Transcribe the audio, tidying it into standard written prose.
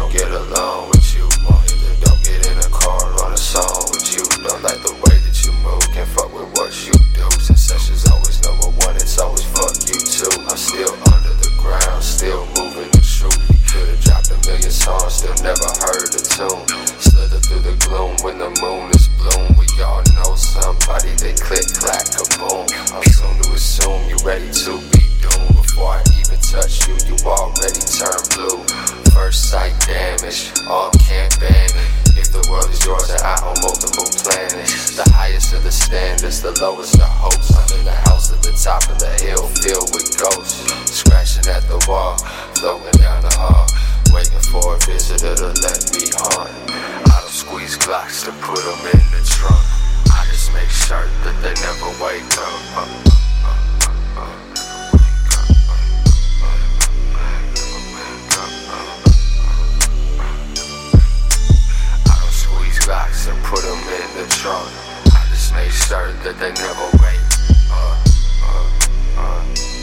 don't get along with you. Won't either don't get in a car or run a song with you. Don't like the way that you move, can't fuck with what you do. Sensation's always number one, it's always fuck you too. I'm still under the ground, still moving the truth. You could've dropped a million songs, still never heard a tune. Slither through the gloom when the moon is bloom. We all know somebody, they click, clack, kaboom. I'm soon to assume you ready to be doomed. Before I even touch you, you already turn blue. First sight damage, all can't ban it. If the world is yours and I own multiple planets, the highest of the standards, the lowest of hopes. I'm in the house at the top of the hill, filled with ghosts. Scratching at the wall, floating down the hall, waiting for a visitor to let me on. I don't squeeze Glocks to put them in the trunk. I just make sure that they never wake up. Glocks and put them in the trunk. I just make sure that they never wait.